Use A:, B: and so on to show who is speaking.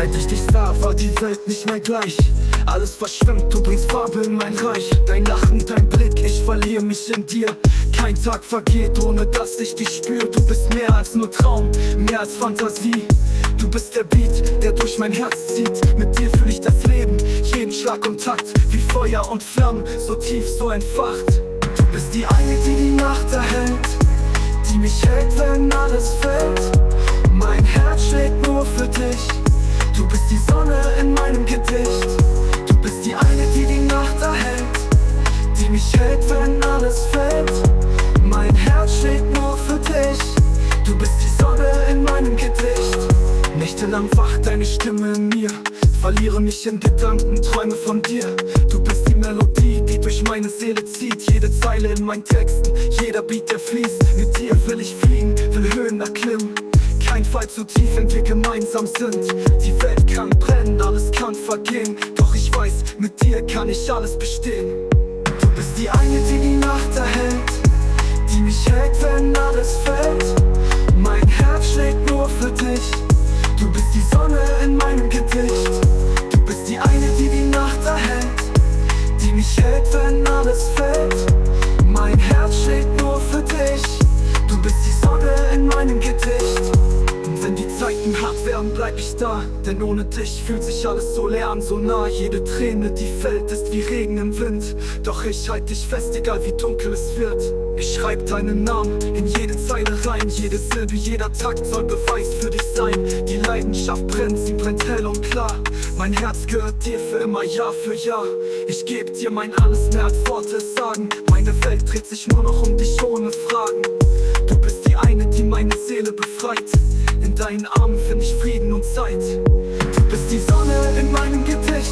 A: Seit ich dich sah, war die Welt nicht mehr gleich. Alles verschwimmt, du bringst Farbe in mein Reich. Dein Lachen, dein Blick, ich verliere mich in dir. Kein Tag vergeht, ohne dass ich dich spür. Du bist mehr als nur Traum, mehr als Fantasie. Du bist der Beat, der durch mein Herz zieht. Mit dir fühle ich das Leben, jeden Schlag und Takt. Wie Feuer und Flammen, so tief, so entfacht. Du bist die eine, die die Nacht erhält, die mich hält, wenn alles fällt. Mein Herz schlägt nur für dich. Du bist die Sonne in meinem Gedicht. Du bist die eine, die die Nacht erhält, die mich hält, wenn alles fällt. Mein Herz schlägt nur für dich. Du bist die Sonne in meinem Gedicht. Nächtelang wacht deine Stimme in mir. Verliere mich in Gedanken, träume von dir. Du bist die Melodie, die durch meine Seele zieht. Jede Zeile in meinen Texten, jeder Beat, der fließt. Mit dir will ich fliegen, will Höhen erklimmen. Kein Fall zu tief, wenn wir gemeinsam sind. Die Welt kann brennen, alles kann vergehen. Doch ich weiß, mit dir kann ich alles bestehen. Du bist die eine, die die Nacht erhält, die mich hält, wenn alles fällt. Mein Herz schlägt nur für dich. Du bist die Sonne in meinem Gedicht. Du bist die eine, die die Nacht erhält, die mich hält, wenn alles fällt. Mein Herz schlägt nur für dich. Du bist die Sonne in meinem Gedicht. Und wenn die Zeiten hart werden, bleib ich da. Denn ohne dich fühlt sich alles so leer an, so nah. Jede Träne, die fällt, ist wie Regen im Wind. Doch ich halt dich fest, egal wie dunkel es wird. Ich schreib deinen Namen in jede Zeile rein. Jede Silbe, jeder Takt soll Beweis für dich sein. Die Leidenschaft brennt, sie brennt hell und klar. Mein Herz gehört dir für immer, Jahr für Jahr. Ich geb dir mein alles, mehr als Worte sagen. Meine Welt dreht sich nur noch um dich ohne Fragen. Du bist die eine, die meine Seele befreit. In deinen Armen find ich Frieden und Zeit. Du bist die Sonne in meinem Gedicht.